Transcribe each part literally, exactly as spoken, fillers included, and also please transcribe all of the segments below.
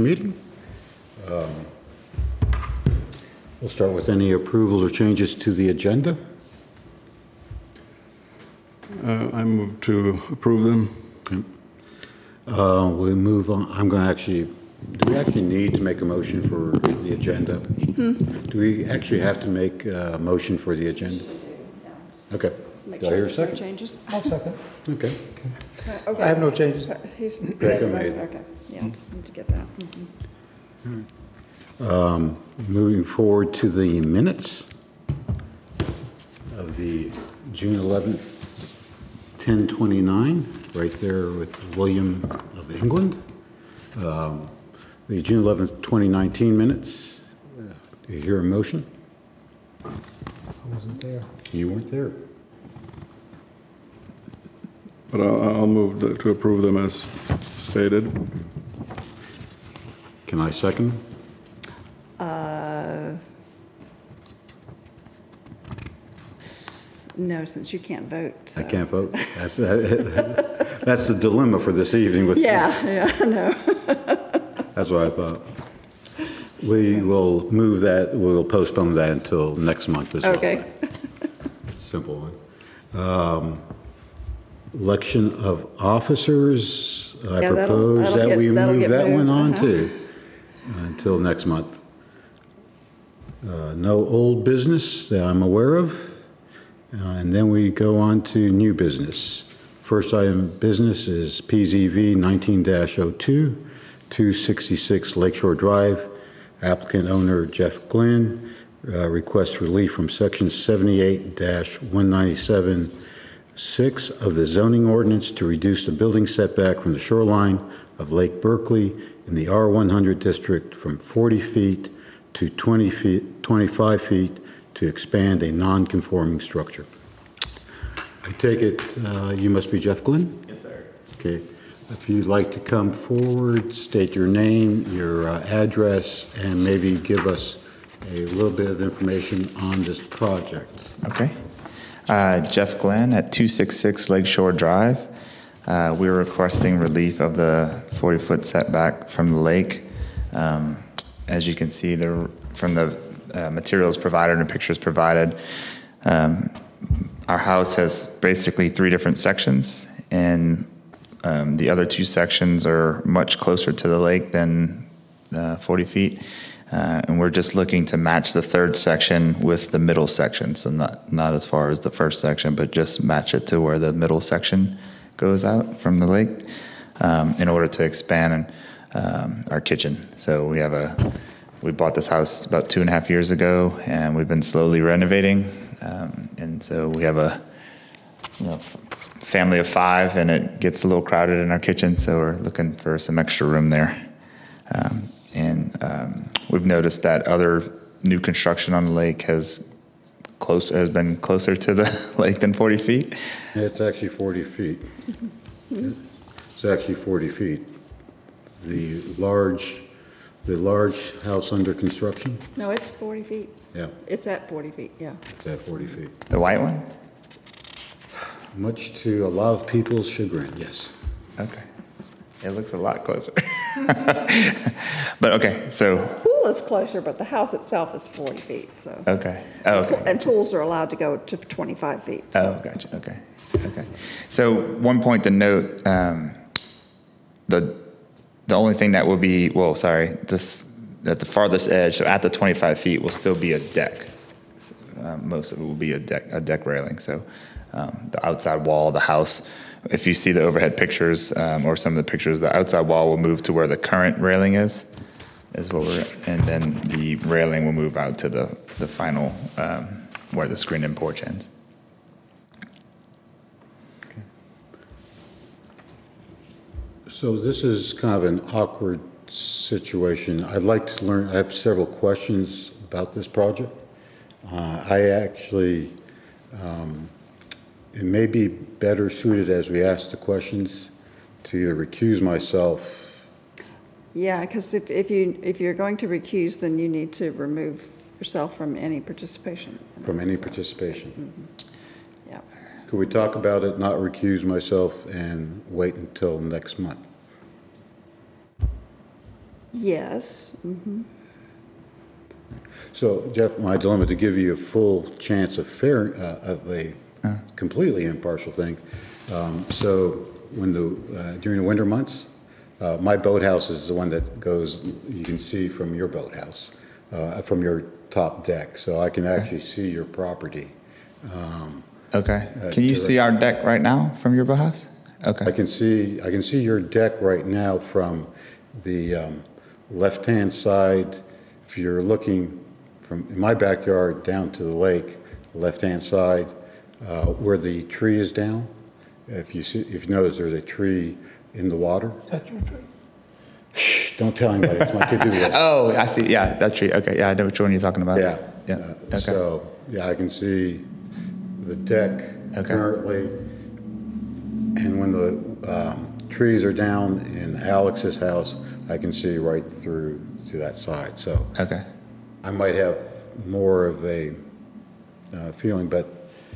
meeting. Um, We'll start with any approvals or changes to the agenda. Uh, I move to approve them. Okay. Uh, We move on. I'm going to actually, do we actually need to make a motion for the agenda? Hmm? Do we actually have to make a motion for the agenda? Okay. Make Do I sure hear a there's no second? changes. I'll second. Okay. Uh, okay. I have no changes. Uh, He's made Rebecca the motion. made. Okay, yeah, just need to get that. Mhm. Um, Moving forward to the minutes of the June eleventh, ten twenty-nine, right there with William of England. Um, The June eleventh, twenty nineteen minutes. Uh, Do you hear a motion? I wasn't there. You weren't there. But I'll, I'll move to to approve them as stated. Can I second? Uh, s- No, since you can't vote. I so- can't vote. That's, that's the dilemma for this evening with. Yeah, yeah, I know. That's what I thought. We will move that, we'll postpone that until next month as well. Okay. Simple one. Um, Election of officers, I Yeah, that'll- propose that'll that get- we that'll move get that one moved, on uh-huh. too, until next month. Uh, No old business that I'm aware of, Uh, and then we go on to new business. First item of business is P Z V nineteen dash oh two, two sixty-six Lakeshore Drive. Applicant owner Jeff Glenn uh, requests relief from section seventy-eight dash one ninety-seven six of the zoning ordinance to reduce the building setback from the shoreline of Lake Berkeley in the R one hundred district from forty feet to twenty feet, twenty-five feet to expand a non-conforming structure. I take it uh, you must be Jeff Glenn? Yes, sir. Okay. If you'd like to come forward, state your name, your uh, address, and maybe give us a little bit of information on this project. Okay. Uh, Jeff Glenn at two sixty-six Lakeshore Drive. Uh, we're requesting relief of the forty-foot setback from the lake. Um, as you can see there from the uh, materials provided and pictures provided, um, our house has basically three different sections, and um, the other two sections are much closer to the lake than uh, forty feet. Uh, and we're just looking to match the third section with the middle section. So not, not as far as the first section, but just match it to where the middle section goes out from the lake um, in order to expand um, our kitchen. So we have a, we bought this house about two and a half years ago, and we've been slowly renovating. Um, and so we have a, you know, f- family of five, and it gets a little crowded in our kitchen. So we're looking for some extra room there. Um, And um, we've noticed that other new construction on the lake has close has been closer to the lake than forty feet. It's actually forty feet. It's actually forty feet. The large, the large house under construction, No, it's forty feet. yeah, It's at forty feet, yeah. it's at forty feet. The white one? Much to a lot of people's chagrin, yes. Okay. It looks a lot closer. But okay, so, Pool is closer, but the house itself is forty feet, so. okay. Oh, okay. And pools are allowed to go to twenty-five feet. so. Oh, gotcha. Okay. Okay. So one point to note, um, the the only thing that will be, well, sorry, the th- at the farthest edge, so at the twenty-five feet, will still be a deck. Uh, most of it will be a deck, a deck railing. So um, the outside wall of the house, if you see the overhead pictures um, or some of the pictures, the outside wall will move to where the current railing is, is what we're, and then the railing will move out to the the final um, where the screen-in porch ends. So this is kind of an awkward situation. I'd like to learn, I have several questions about this project. Uh, I actually, um, it may be better suited as we ask the questions to either recuse myself. Yeah, because if, if you, if you're going to recuse, then you need to remove yourself from any participation. From any participation. Mm-hmm. Yeah. Could we talk about it, not recuse myself, and wait until next month? Yes. So Jeff, my dilemma, to give you a full chance of fair, uh, of a completely impartial thing. Um, so when the, uh, during the winter months, uh, my boathouse is the one that goes, you can see from your boathouse, uh, from your top deck. So I can actually see your property. Okay. Can you see our deck right now from your house? I Okay. can see, I can see your deck right now from the um, left-hand side. If you're looking from in my backyard down to the lake, left-hand side, uh, where the tree is down, if you see, if you notice, there's a tree in the water. Is that your tree? Shh, don't tell anybody, it's my to-do list. Oh, I see. Yeah, that tree. Okay. Yeah, I know which one you're talking about. Yeah. Yeah. Uh, Okay. So, yeah, I can see the deck Okay. currently. And when the um, trees are down in Alex's house, I can see right through to that side. So Okay. I might have more of a uh, feeling, but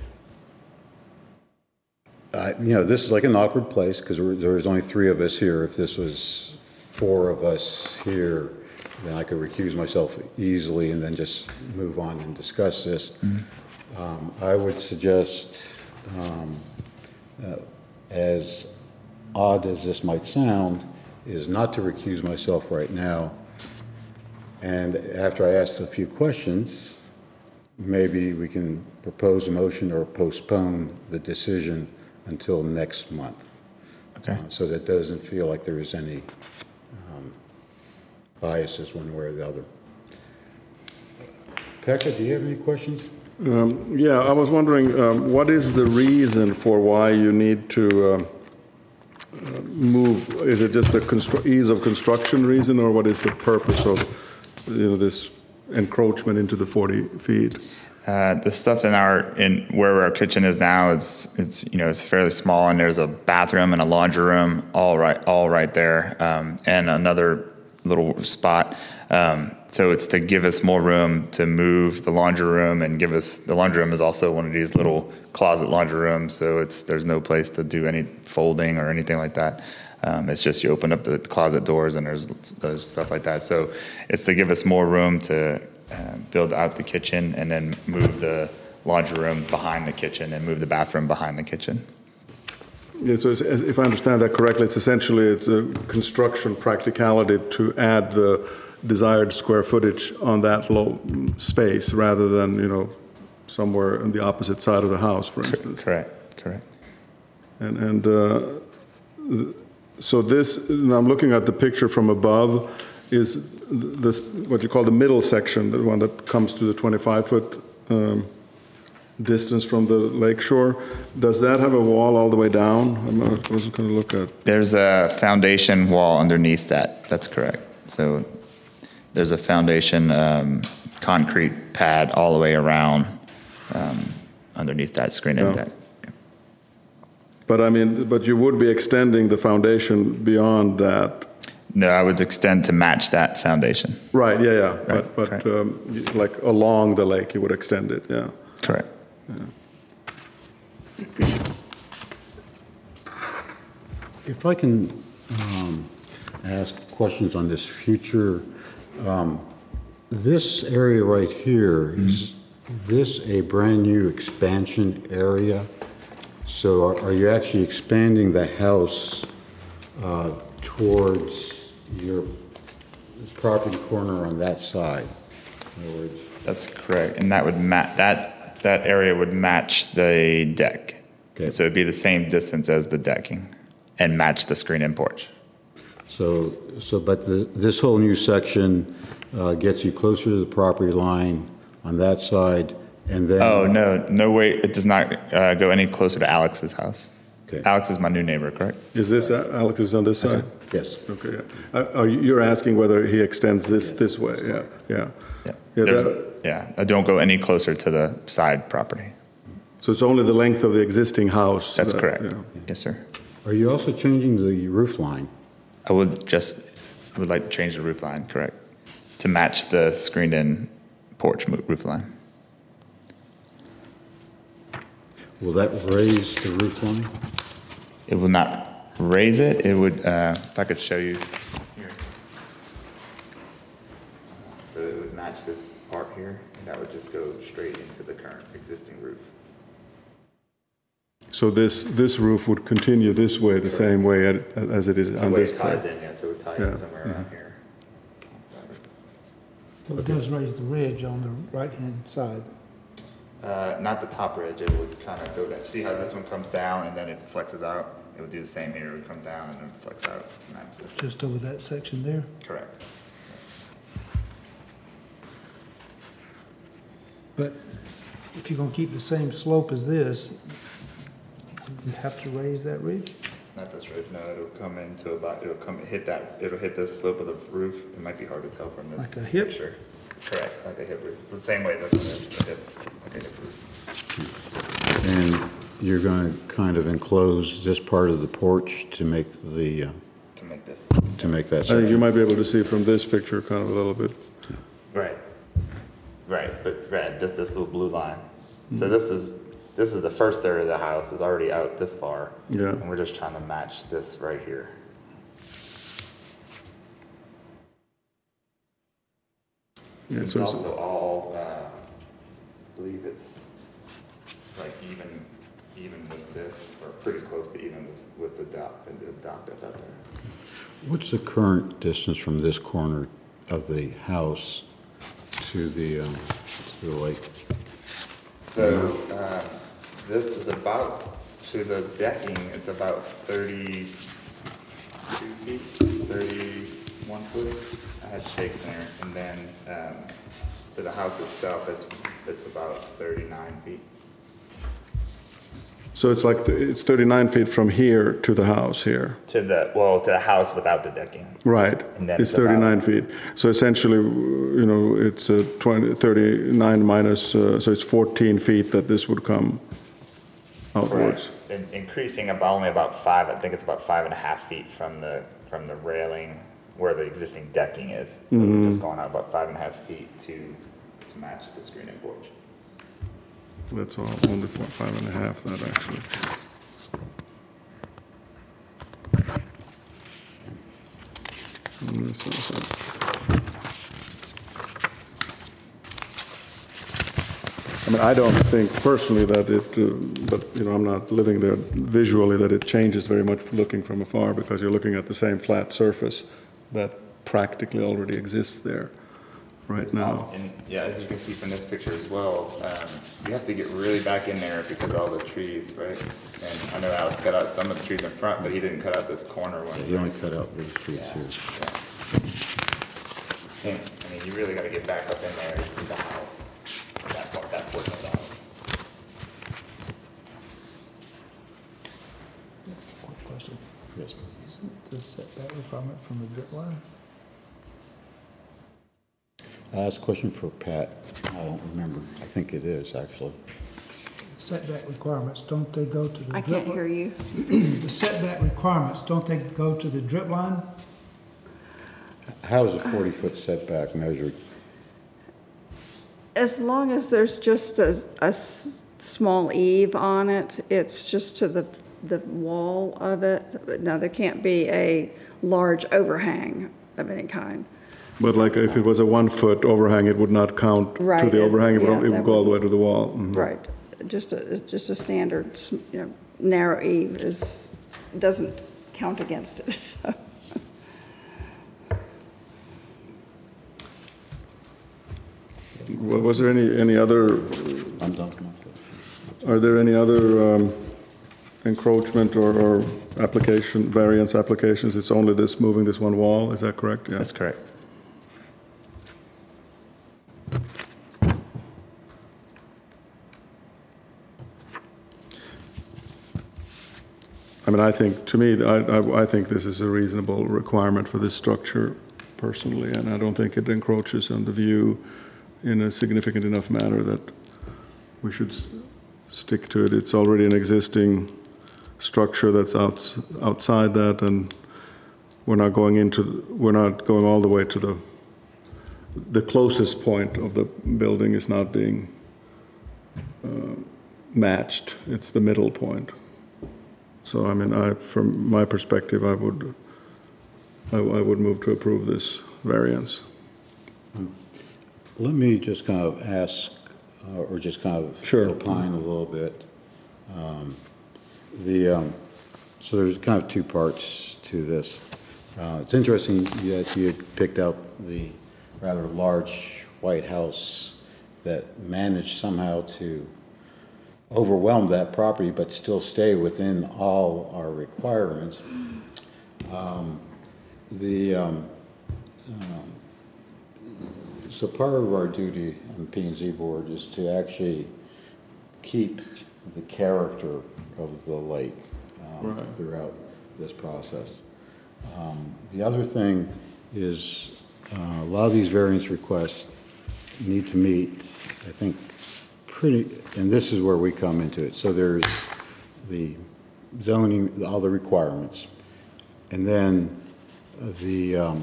I, you know, this is like an awkward place because there's only three of us here. If this was four of us here, then I could recuse myself easily and then just move on and discuss this. Um, I would suggest, um, uh, as odd as this might sound, is not to recuse myself right now. And after I ask a few questions, maybe we can propose a motion or postpone the decision until next month. Okay. Uh, So that doesn't feel like there is any um, biases one way or the other. Pekka, do you have any questions? Um, Yeah, I was wondering, um, what is the reason for why you need to um, uh, move? Is it just the constru- ease of construction reason, or what is the purpose of, you know, this encroachment into the forty feet? Uh, the stuff in our in where our kitchen is now, it's it's you know it's fairly small, and there's a bathroom and a laundry room all right all right there, um, and another little spot. Um, so it's to give us more room to move the laundry room and give us the laundry room is also one of these little closet laundry rooms. So it's there's no place to do any folding or anything like that. Um, it's just you open up the closet doors and there's, there's stuff like that. So it's to give us more room to uh, build out the kitchen and then move the laundry room behind the kitchen and move the bathroom behind the kitchen. Yeah, so it's- if I understand that correctly, it's essentially, it's a construction practicality to add the desired square footage on that low space rather than, you know, somewhere on the opposite side of the house, for instance. Correct, correct. And, and uh, so this, and I'm looking at the picture from above, is this, what you call the middle section, the one that comes to the twenty-five foot um, distance from the lake shore. Does that have a wall all the way down? I'm not- I wasn't going to look at. There's a foundation wall underneath that. That's correct. So there's a foundation um, concrete pad all the way around um, underneath that screen Yeah. in deck. But I mean, but you would be extending the foundation beyond that. No, I would extend to match that foundation. Right, yeah, yeah. Right, But, but correct. um, like along the lake, you would extend it, yeah. Correct. If I can um, ask questions on this future, um, this area right here, is this a brand-new expansion area? So are are you actually expanding the house uh, towards your property corner on that side? In other words, That's correct. And that would ma- that that area would match the deck. Okay. So it'd be the same distance as the decking and match the screen and porch. So, so, but the, this whole new section uh, gets you closer to the property line on that side, and then. Oh, no, no way. It does not uh, go any closer to Alex's house. Okay. Alex is my new neighbor, correct? Is this, uh, Alex is on this side? Yes. Okay, yeah. Uh, Are you, you're asking whether he extends this, this way, yeah, yeah. Yeah. Yeah, There's- that- yeah. I don't go any closer to the side property. So it's only the length of the existing house? That's that- correct. yeah. Yes, sir. Are you also changing the roof line? I would just would like to change the roof line, correct, to match the screened-in porch mo- roof line. Will that raise the roof line? It will not raise it. It would, uh, if I could show you here. So it would match this part here, and that would just go straight into the current existing roof. So this, this roof would continue this way, the same way at- as it is The on way this it ties part? in, yeah, so it would tie Yeah. in somewhere around here. So it does raise the ridge on the right-hand side. Uh, not the top ridge, it would kind of go down. See how this one comes down and then it flexes out? It would do the same here, it would come down and then flex out to match this. Just over that section there. Correct. But if you're gonna keep the same slope as this, you have to raise that ridge? Not this ridge, no, it'll come into about, it'll come, hit that, it'll hit this slope of the roof. It might be hard to tell from this Like a hip? picture. Correct, like a hip roof. The same way this one is, a hip, like a hip roof. And you're going to kind of enclose this part of the porch to make the, uh, To make this. to make that I think you section. might be able to see from this picture kind of a little bit. Right. Right, but right, just this little blue line. So this is, this is the first third of the house is already out this far. Yeah. And we're just trying to match this right here. Yeah, It's so it's- also all, uh, I believe it's like even, even with this, or pretty close to even with, with the dock, and the dock that's out there. What's the current distance from this corner of the house to the, um, to the lake? So, uh, this is about, to the decking, it's about thirty-two feet, thirty-one foot. I had stakes there, and then, um, to the house itself, it's, it's about thirty-nine feet. So it's like, the- it's thirty-nine feet from here to the house here. To the, well, to the house without the decking. Right. And then It's it's about- thirty-nine feet. So essentially, you know, it's uh, twenty, thirty-nine minus, uh, so it's fourteen feet that this would come outwards. In- Increasing about, only about five, I think it's about five and a half feet from the, from the railing where the existing decking is. So we're just going out about five and a half feet to, to match the screen and porch. That's all, only four, five and a half, that actually. And this also. I mean, I don't think personally that it, uh, but, you know, I'm not living there visually, that it changes very much looking from afar, because you're looking at the same flat surface that practically already exists there right now. And yeah, as you can see from this picture as well, um, you have to get really back in there because all the trees, right? And I know Alex cut out some of the trees in front, but he didn't cut out this corner one. You only cut out these trees Yeah, here. yeah. And, I mean, you really gotta get back up in there to see the house, that part, that portion of the house. One question. Yes. Isn't the setback requirement from the drip line? Uh, That's a question for Pat. I don't remember. I think it is, actually. Setback requirements, don't they go to the I drip? can't hear you. The setback requirements, don't they go to the drip line? How is a forty-foot setback measured? As long as there's just a, a s- small eave on it, it's just to the, the wall of it. But no, there can't be a large overhang of any kind. But like if it was a one-foot overhang, it would not count to Right, the it- overhang, it would, yeah, it would that go all the would- way to the wall. Mhm. Right, just a, just a standard, s- you know, narrow eave is, doesn't count against it, so. Wa- Was there any, any other, I'm done with my question. are there any other um, encroachment or, or application, variance applications? It's only this, moving this one wall, is that correct? Yeah. That's correct. I mean, I think, to me, I, I, I think this is a reasonable requirement for this structure personally, and I don't think it encroaches on the view in a significant enough manner that we should s- stick to it. It's already an existing structure that's out, outside that, and we're not going into, we're not going all the way to the, the closest point of the building is not being uh, matched. It's the middle point. So, I mean, I, from my perspective, I would, I, I would move to approve this variance. let me just kind of ask, uh, or just kind of Sure. opine a little bit. Um, The, um, so there's kind of two parts to this. Uh, It's interesting that you had picked out the rather large White House that managed somehow to overwhelm that property but still stay within all our requirements. Um, The, um, um, so part of our duty on the P and Z board is to actually keep the character of the lake um, Right. throughout this process. Um, The other thing is, uh, a lot of these variance requests need to meet, I think, pretty, and this is where we come into it. So there's the zoning, all the requirements, and then uh, the um,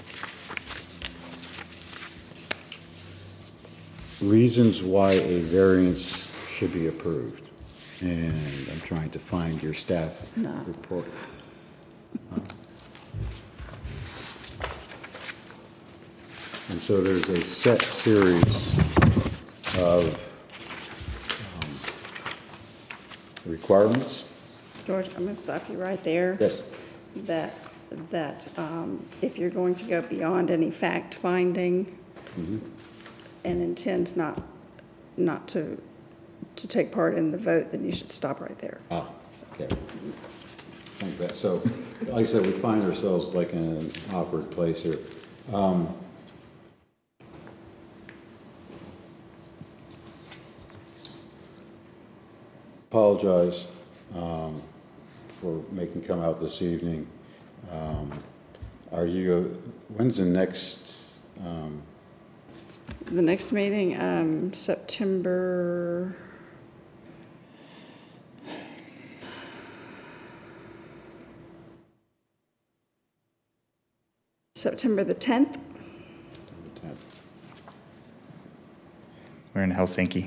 reasons why a variance should be approved. And I'm trying to find your staff No. report. And so there's a set series of um, requirements. George, I'm going to stop you right there. Yes. That, that um, if you're going to go beyond any fact-finding and intend not, not to, to take part in the vote, then you should stop right there. Ah, okay. Thank that. So, like I said, we find ourselves like in an awkward place here. Um, Apologize um, for making come out this evening. Um, Are you, when's the next, um, The next meeting, um, September, September the tenth? tenth? We're in Helsinki.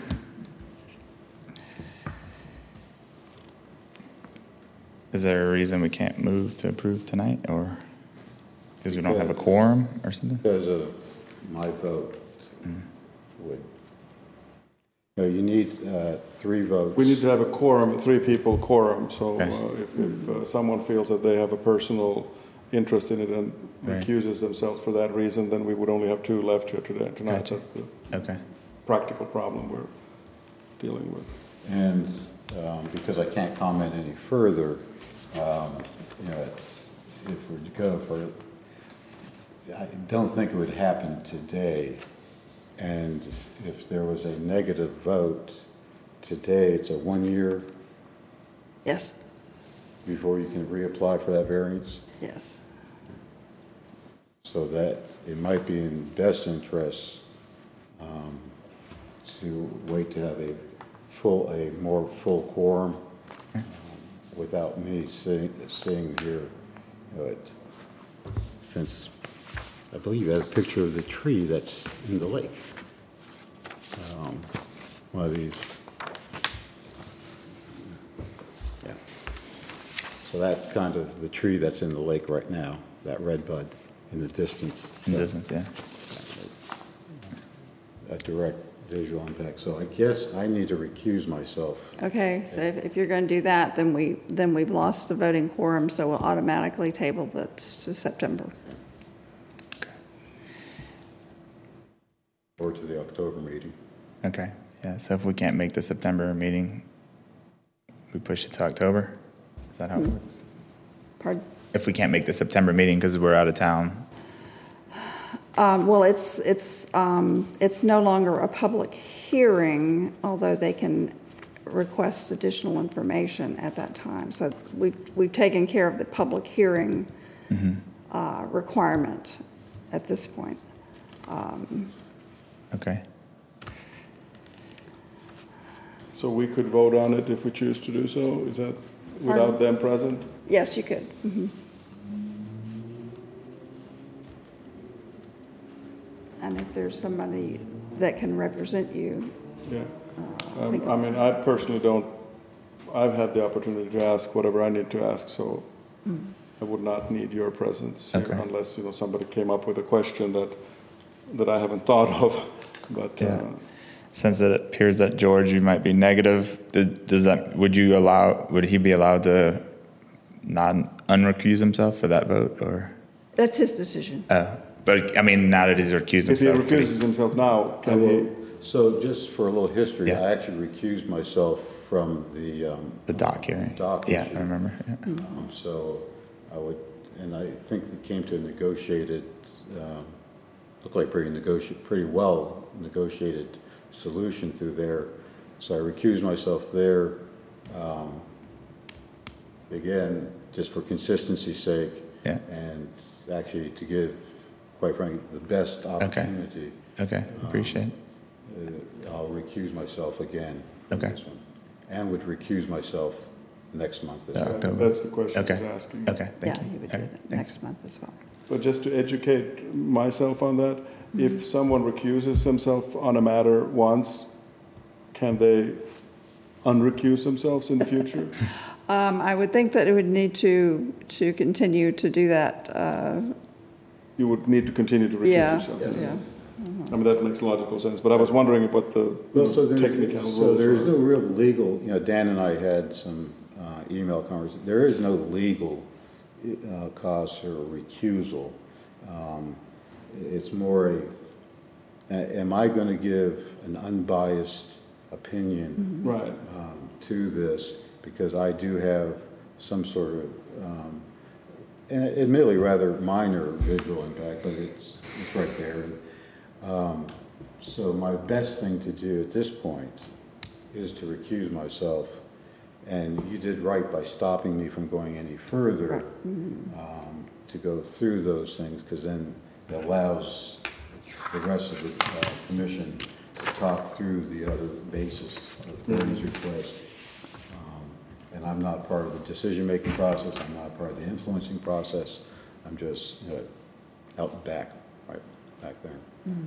Is there a reason we can't move to approve tonight, or because we don't have a quorum or something? Because of my vote would, no, you need uh, three votes. We need to have a quorum, three people quorum, so Okay. uh, if, if uh, someone feels that they have a personal interest in it and Right. recuses themselves for that reason, then we would only have two left here today, tonight. Gotcha. That's the Okay. practical problem we're dealing with. And um, because I can't comment any further, um, you know, it's, if we're to go for, I don't think it would happen today. And if there was a negative vote today, it's a one-year Yes, before you can reapply for that variance. yes. So that it might be in best interest um, to wait to have a full, a more full quorum um, without me seeing, seeing here, you know, it, since I believe you had a picture of the tree that's in the lake. Um, One of these. Yeah. So that's kind of the tree that's in the lake right now, that red bud in the distance. In So distance, yeah. a direct visual impact. So I guess I need to recuse myself. Okay, so if, if you're going to do that, then we, then we've lost a voting quorum, so we'll automatically table that to September. Or to the October meeting. Okay. Yeah. So if we can't make the September meeting, we push it to October. Is that how it works? Pardon? If we can't make the September meeting because we're out of town. Um, well, it's, it's, um, it's no longer a public hearing, although they can request additional information at that time. So we've, we've taken care of the public hearing uh, requirement at this point. Okay. So we could vote on it if we choose to do so, is that without them present? Yes, you could. Mhm. And if there's somebody that can represent you, Yeah. I Um, think- I mean, I personally don't, I've had the opportunity to ask whatever I need to ask, so I would not need your presence here Okay. unless, you know, somebody came up with a question that that I haven't thought of, but. Yeah. uh, Since it appears that George, you might be negative, th- does that, would you allow, would he be allowed to not unrecuse himself for that vote, or? That's his decision. Oh, but, I mean, now that he's recused If he himself. could he- recuses himself now, I can he? will- So just for a little history, Yeah. I actually recused myself from the, um, The dock hearing? Dock Yeah, issue. I remember, yeah. um, so I would, and I think it came to a negotiated, um, looked like pretty negotiate, pretty well negotiated solution through there. So I recused myself there, um, again, just for consistency's sake. Yeah. And actually to give, quite frankly, the best opportunity. Okay, appreciate it. Uh, I'll recuse myself again from Okay. this one. And would recuse myself next month as Uh, well. October. That's the question Okay, he's asking. okay, thank Yeah, you. he would All do right, it thanks. next month as well. But just to educate myself on that, if someone recuses himself on a matter once, can they unrecuse themselves in the future? Um, I would think that it would need to, to continue to do that, uh, You would need to continue to recuse yeah, yourself. yeah. I mean, that makes logical sense, but I was wondering what the Well, so there's, technical rules so there's no were. real legal, you know, Dan and I had some uh, email conversations. There is no legal uh, cause for recusal. Um, It's more a, a- am I going to give an unbiased opinion Right. um, to this? Because I do have some sort of, um, and admittedly rather minor visual impact, but it's, it's right there. Um, So my best thing to do at this point is to recuse myself. And you did right by stopping me from going any further um, to go through those things, because then it allows the rest of the uh, commission to talk through the other basis of the Courtney's request. Um, And I'm not part of the decision-making process, I'm not part of the influencing process, I'm just, you know, out back, right, back there.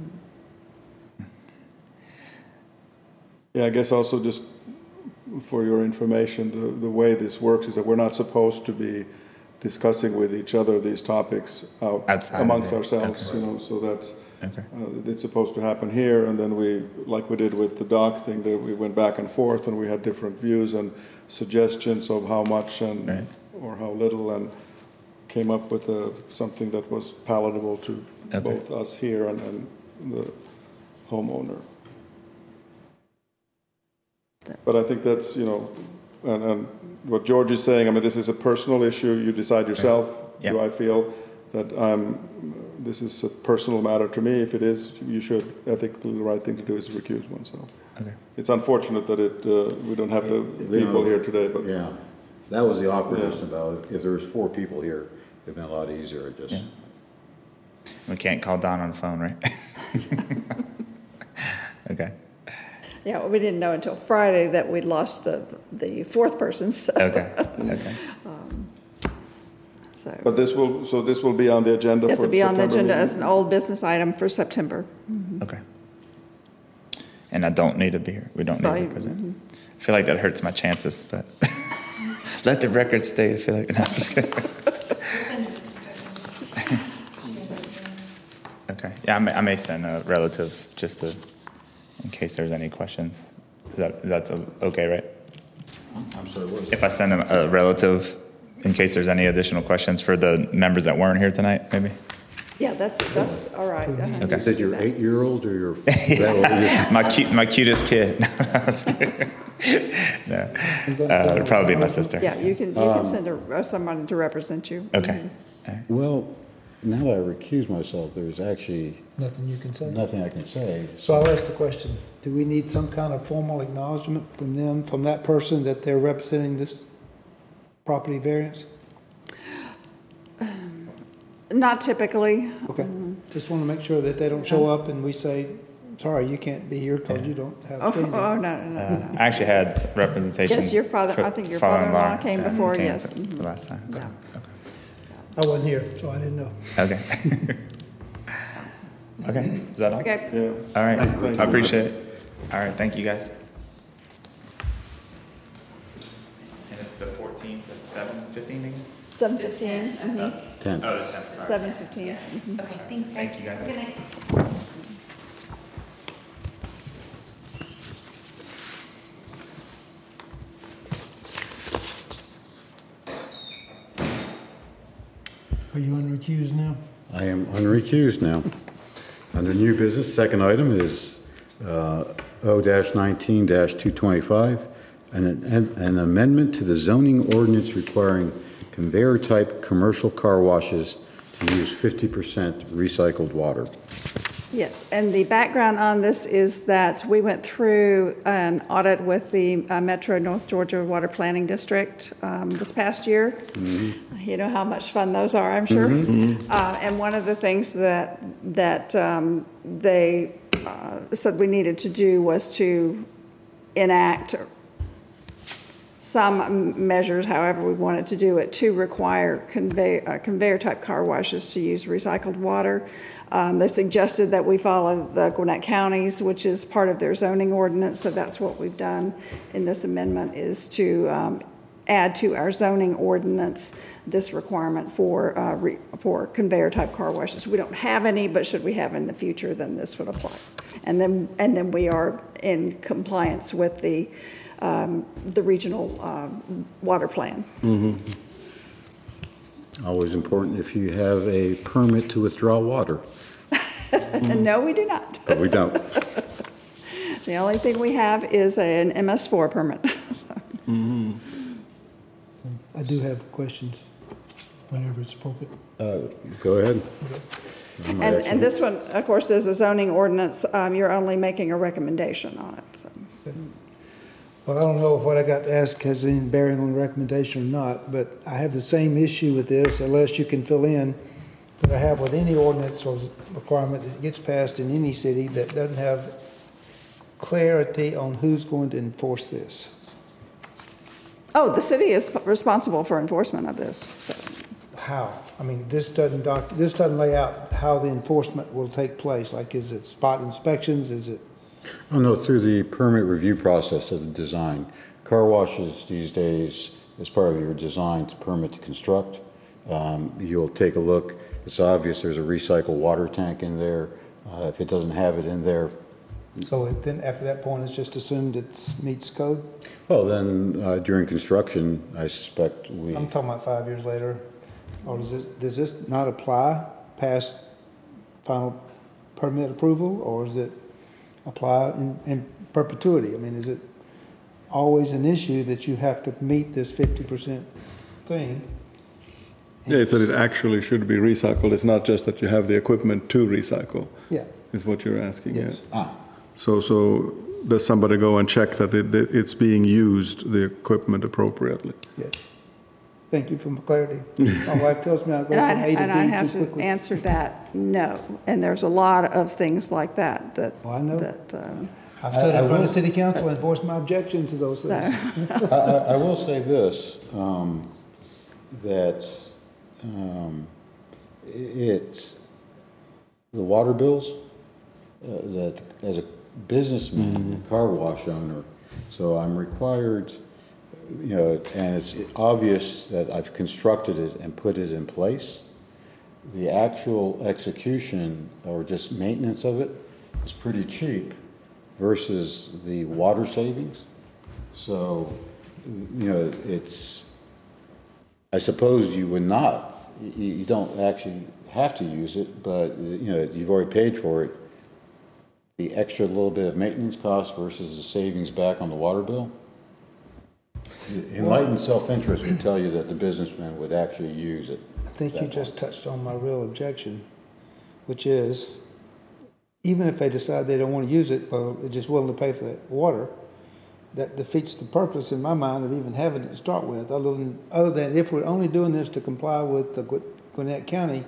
Yeah, I guess also just for your information, the, the way this works is that we're not supposed to be discussing with each other these topics out Outside of amongst it. ourselves, Okay. you know, so that's, Okay. uh, it's supposed to happen here, and then we, like we did with the dock thing, that we went back and forth, and we had different views and suggestions of how much and, Right. or how little, and came up with a, something that was palatable to Okay. both us here and, and the homeowner. But I think that's, you know, and, and what George is saying, I mean, this is a personal issue, you decide yourself. Do Yeah. I feel that I'm, this is a personal matter to me? If it is, you should, ethically, the right thing to do is to recuse oneself. Okay. It's unfortunate that it, uh, we don't have the people here today, but Yeah, that was the awkwardness about it. If there was four people here, it'd been a lot easier, it just. Yeah. We can't call Don on the phone, right? Okay, Yeah, well, we didn't know until Friday that we'd lost the, the fourth person, so. okay, okay. so. But this will, so this will be on the agenda for Yes, the it'll be on the September agenda meeting? as an old business item for September. Okay. And I don't need to be here. We don't need Right. to present. I feel like that hurts my chances, but let the record stay. I feel like, no, I'm just kidding. Okay. Yeah, I may, I may send a relative just to, in case there's any questions. Is that, that's okay, right? I'm sorry, what was it? If I send them a relative, in case there's any additional questions for the members that weren't here tonight, maybe? Yeah, that's, that's all right. uh-huh. Okay. Is that your eight-year-old or your, is that what it is? My cute, my cutest kid. No, I'm just kidding. No, uh, it'd probably be my sister. Yeah, you can, you can send a- uh, someone to represent you. Okay. All right. Well, now that I recuse myself, there's actually Nothing you can say. nothing I can say. So I'll ask the question, do we need some kind of formal acknowledgement from them, from that person, that they're representing this property variance? Not typically. Okay, just want to make sure that they don't show up and we say, sorry, you can't be here because you don't have Oh, standing. oh, no, no, no. Uh, I actually had s- representation. Yes, your father- for- I think your father-in-law came uh, before, yes. The the last time, so, Yeah. I wasn't here, so I didn't know. okay. Okay, okay, is that all? Okay, Yeah. All right, Thank I you. appreciate it. All right, thank you, guys. And it's the fourteenth at seven fifteen again? seven fifteen, mhm. Ten. Oh, the tenth, sorry. seven fifteen. Okay, thanks, guys. Thank you, guys. Good night. you unrecused now? I am unrecused now. Under new business, second item is uh, O nineteen two twenty-five, an an amendment to the zoning ordinance requiring conveyor-type commercial car washes to use fifty percent recycled water. Yes, and the background on this is that we went through an audit with the uh, Metro North Georgia Water Planning District um, this past year. Mm-hmm. You know how much fun those are, I'm sure. Mm-hmm. Uh, and one of the things that that um, they uh, said we needed to do was to enact some measures, however we wanted to do it, to require convey, uh, conveyor-type car washes to use recycled water. Um, they suggested that we follow the Gwinnett counties, which is part of their zoning ordinance, so that's what we've done in this amendment, is to um, add to our zoning ordinance this requirement for uh, re, for conveyor-type car washes. We don't have any, but should we have in the future, then this would apply. And then, and then we are in compliance with the Um, the regional uh, water plan. Mm-hmm. Always important if you have a permit to withdraw water. Mm. No, we do not. But we don't. The only thing we have is an M S four permit. Mm-hmm. I do have questions whenever it's appropriate. Uh, go ahead. And, and this one, of course, is a zoning ordinance. Um, you're only making a recommendation on it. So. Well, I don't know if what I got to ask has any bearing on the recommendation or not, but I have the same issue with this, unless you can fill in, that I have with any ordinance or requirement that gets passed in any city that doesn't have clarity on who's going to enforce this. Oh, the city is responsible for enforcement of this. So. How? I mean, this doesn't doc, this doesn't lay out how the enforcement will take place. Like, is it spot inspections? Is it? Oh, no, through the permit review process of the design. Car washes these days, as part of your design to permit to construct, um, you'll take a look. It's obvious there's a recycled water tank in there. Uh, if it doesn't have it in there. So it, then after that point, it's just assumed it meets code? Well, then uh, during construction, I suspect we. I'm talking about five years later. Or does this, does this not apply past final permit approval, or is it apply in, in perpetuity? I mean, is it always an issue that you have to meet this fifty percent thing? Yeah, it's that it actually should be recycled. It's not just that you have the equipment to recycle. Yeah. Is what you're asking. Yes. Yeah. Ah. So, so does somebody go and check that, it, that it's being used, the equipment, appropriately? Yes. Thank you for my clarity. My wife tells me I go And from I'd, A to and I'd D have too to quickly. answer that, no. And there's a lot of things like that that. Well, I know. That, um, I've stood I- I in front will- of city council and voiced my objection to those things. I, I, I will say this, um, that, um, i- it's, the water bills, uh, that as a businessman, a car wash owner, so I'm required, you know, and it's obvious that I've constructed it and put it in place. The actual execution or just maintenance of it is pretty cheap versus the water savings. So, you know, it's, I suppose you would not, you, you don't actually have to use it, but, you know, you've already paid for it. The extra little bit of maintenance cost versus the savings back on the water bill. Enlightened self-interest would tell you that the businessman would actually use it. I think you just touched on my real objection, which is, even if they decide they don't want to use it, well, they're just willing to pay for that water, that defeats the purpose in my mind of even having it to start with, other than, other than if we're only doing this to comply with the Gwinnett County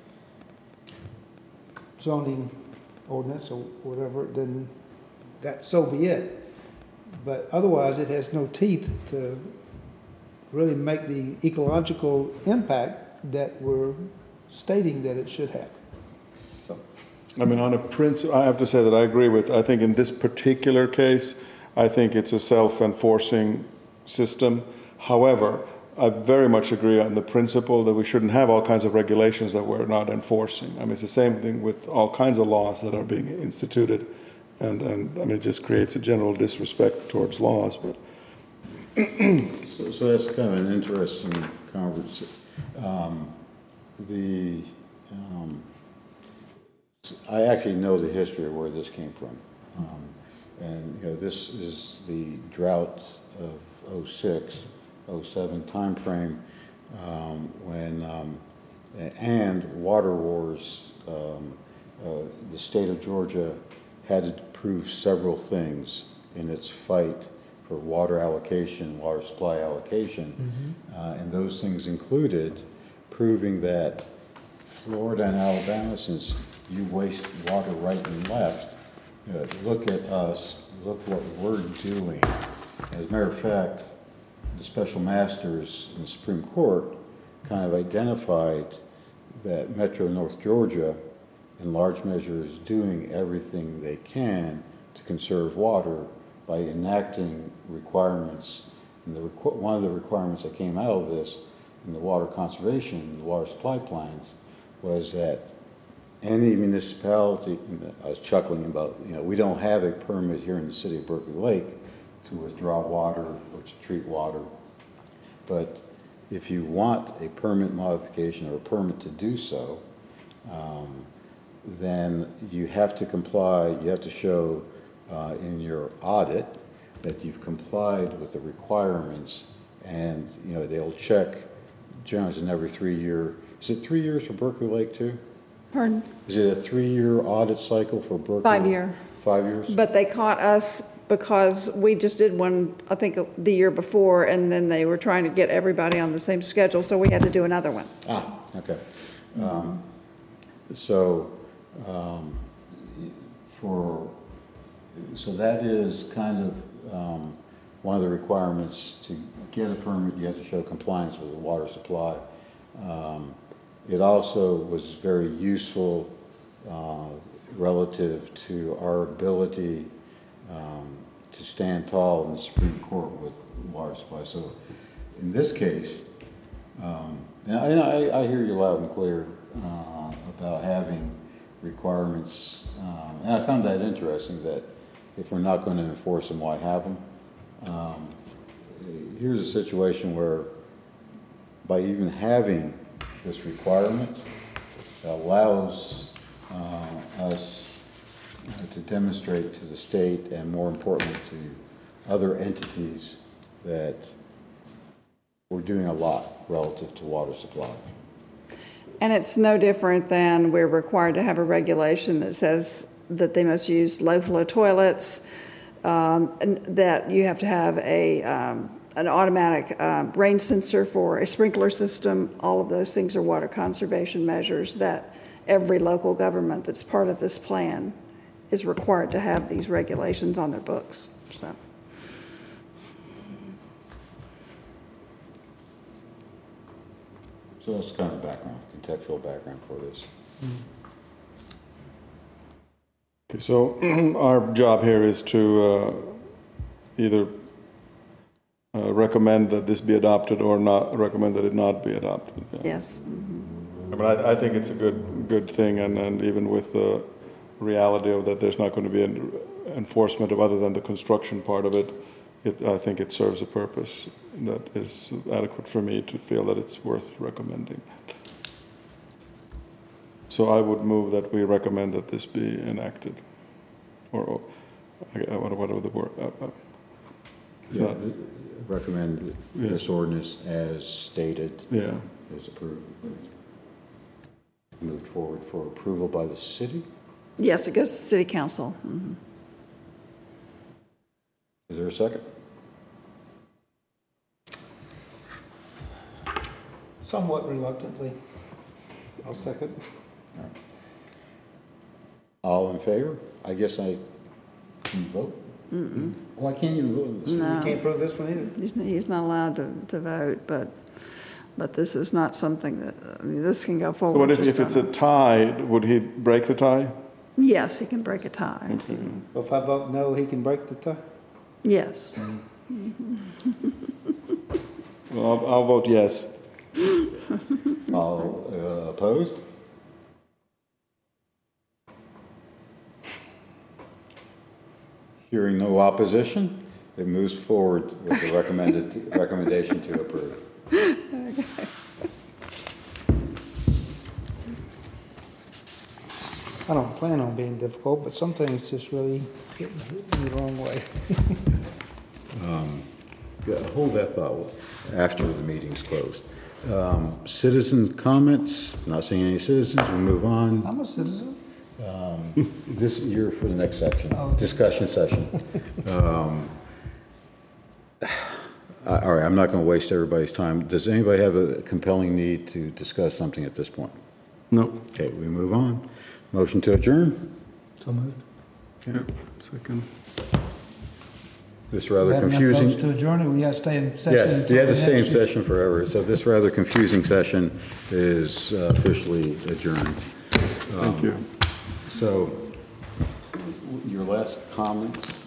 zoning ordinance or whatever, then that, so be it. But otherwise, it has no teeth to really make the ecological impact that we're stating that it should have. So, I mean, on a principle, I have to say that I agree with, I think in this particular case, I think it's a self-enforcing system. However, I very much agree on the principle that we shouldn't have all kinds of regulations that we're not enforcing. I mean, it's the same thing with all kinds of laws that are being instituted. And, and I mean, it just creates a general disrespect towards laws, but. So, so that's kind of an interesting conversation. Um, the, um, I actually know the history of where this came from. Um, and, you know, this is the drought of oh six, oh seven timeframe, um, when, um, and water wars, um, uh, the state of Georgia had to prove several things in its fight for water allocation, water supply allocation. Mm-hmm. Uh, and those things included proving that Florida and Alabama, since you waste water right and left, you know, look at us, look what we're doing. As a matter of fact, the special masters in the Supreme Court kind of identified that Metro North Georgia, in large measure, is doing everything they can to conserve water by enacting requirements. And the requ- one of the requirements that came out of this in the water conservation, the water supply plans, was that any municipality, I was chuckling about, you know, we don't have a permit here in the city of Berkeley Lake to withdraw water or to treat water. But if you want a permit modification or a permit to do so, um, then you have to comply, you have to show uh, in your audit that you've complied with the requirements, and, you know, they'll check, generally it's an every three year, is it three years for Berkeley Lake too? Pardon? Is it a three-year audit cycle for Berkeley? Five year. Five years? But they caught us because we just did one, I think, the year before, and then they were trying to get everybody on the same schedule, so we had to do another one. Ah, okay. Um, so, um, for, so that is kind of um, one of the requirements to get a permit. You have to show compliance with the water supply. Um, it also was very useful uh, relative to our ability um, to stand tall in the Supreme Court with water supply. So, in this case, um, and I, and I, I hear you loud and clear uh, about having requirements, um, and I found that interesting, that if we're not going to enforce them, why have them? Um, here's a situation where by even having this requirement, it allows uh, us uh, to demonstrate to the state, and more importantly to other entities, that we're doing a lot relative to water supply. And it's no different than we're required to have a regulation that says that they must use low-flow toilets, um, and that you have to have a um, an automatic uh, rain sensor for a sprinkler system. All of those things are water conservation measures that every local government that's part of this plan is required to have these regulations on their books. So. So that's kind of background, contextual background for this. Okay, so our job here is to uh, either uh, recommend that this be adopted or not recommend that it not be adopted. Yeah. Yes. I mean, I, I think it's a good good thing, and, and even with the reality of that there's not going to be an enforcement of other than the construction part of it, it, I think it serves a purpose that is adequate for me to feel that it's worth recommending. So I would move that we recommend that this be enacted, or, or whatever the word. Uh, uh, Yeah, not, recommend Yeah. this ordinance as stated yeah. is approved. Moved forward for approval by the city. Yes, it goes to city council. Mm-hmm. Is there a second? Somewhat reluctantly. I'll second. All in favor? I guess I can vote. Mm-mm. Oh, I can't even vote in this. No. You can't prove this one either. He's, he's not allowed to, to vote, but, but this is not something that, I mean, this can go forward. So what if, just if it's on a tie, would he break the tie? Yes, he can break a tie. Well, if I vote no, he can break the tie. Yes. Well, I'll, I'll vote yes. All uh, opposed? Hearing no opposition, it moves forward with the recommended recommendation to approve. I don't plan on being difficult, but some things just really hit me hit me the wrong way. Yeah, hold that thought after the meeting's closed. Um, Citizen comments, not seeing any citizens, we move on. I'm a citizen. This year for the next section, Oh. discussion session. Um, I- All right, I'm not going to waste everybody's time. Does anybody have a compelling need to discuss something at this point? No. Okay, we move on. Motion to adjourn? So moved. Yeah, second. This rather Have enough confusing. votes to adjourn it, we have to stay in session. Yeah, until yeah, the next same year. session forever. So this rather confusing session is uh, officially adjourned. Thank you. So, your last comments?